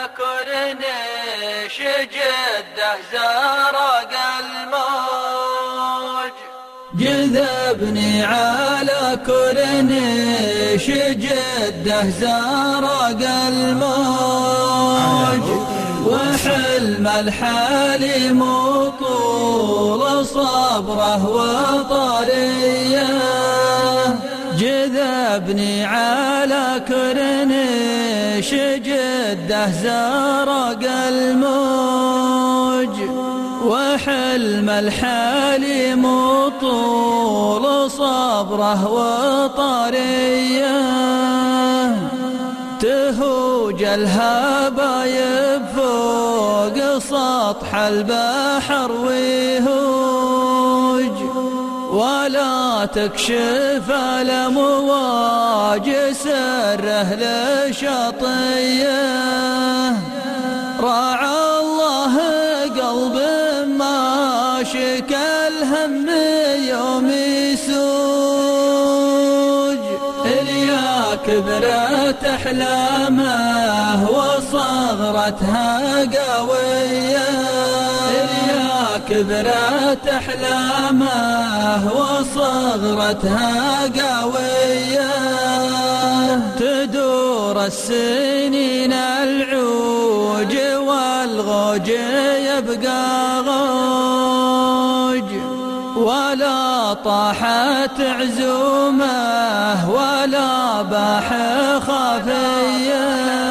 كورنيش جده زرق الموج. جذبني على كورنيش جده زرق الموج، وحلم الحليم طول صبره وطريه. جذبني على كورنيش جده زرق الموج، وحلم الحليم طول صبره وطريه. تهوج الهبايب فوق سطح البحر ويهوج، ولا تكشف الأمواج سره لشطيه. راعى الله قلب ما شكى الهم يوم يسوج. إليا كبرت أحلامه وصغرتها قوية، إليا كبرت أحلامه وصغرتها قوية. تدور السنين العوج والغوج يبقى غوج، ولا طاحت عزومه ولا باح خفيه.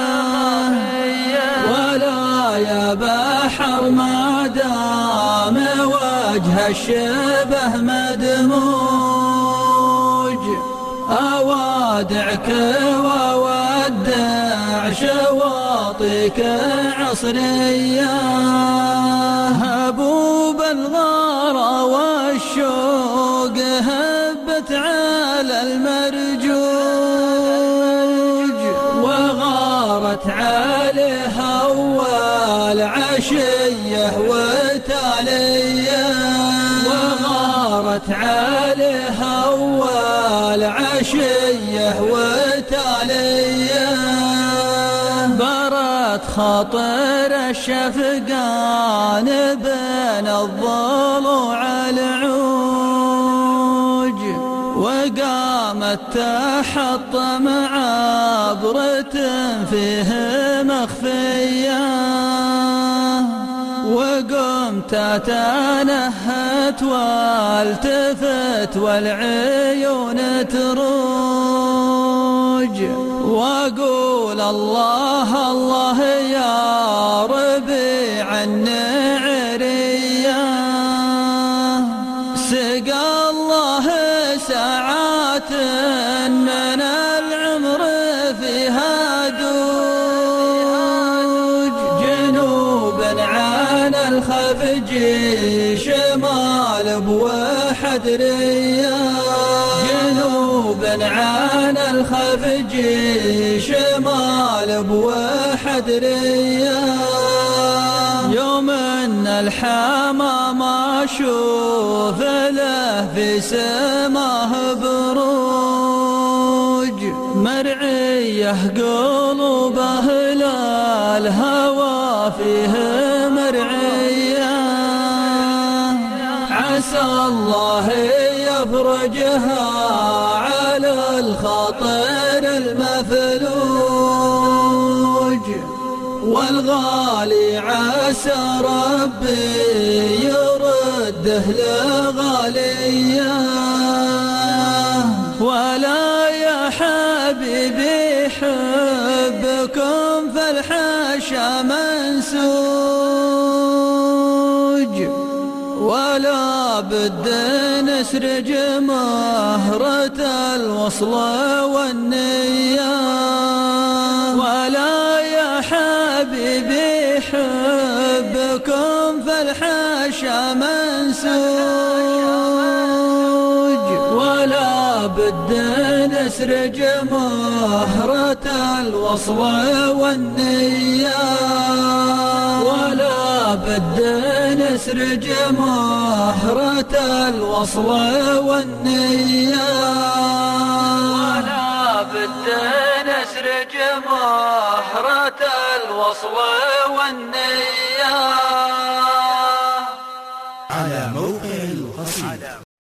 ولا يا بحر ما دام وجه الشبه مدموج، أوادعك وودع شواطئك عصرية. هبوب الغارة والشوق هبت على المرجوج، وغارت عليها أول عشية وتالية. وغارت عليها أول عشية وتالية. برت خاطر الشفقان بين الضلوع العوج، وقامت تحطم عبرة فيه مخفية. وقمت تنهت والتفت والعيون تروج، واقول الله الله يا ربيع النعرية. سقى الله ساعات من العمر فيها دوج، جنوب عن الخفج شمال بوحد ريا. جنوب عن الخفج شمال بوحد ريا. يوم ان الحمام اشوف له في سماه بروج، مرعيه قلوبه للهوى فيه مرعيه. عسى الله يفرجها على الخاطر المفلوج، والغالي عسى ربي يرده لغاليه. ولا يا حبيبي حبكم في الحاشا منسوج، ولا بد نسرج مهرة الوصل والنية. ولا يا حبيبي حبكم في الحاشا منسوج، ولا بد نسرج مهرة الوصل والنية. ولا بد نسرج مهرة الوصل والنية. ولا بد نسرج مهرة الوصل والنية. على موقع القصيدة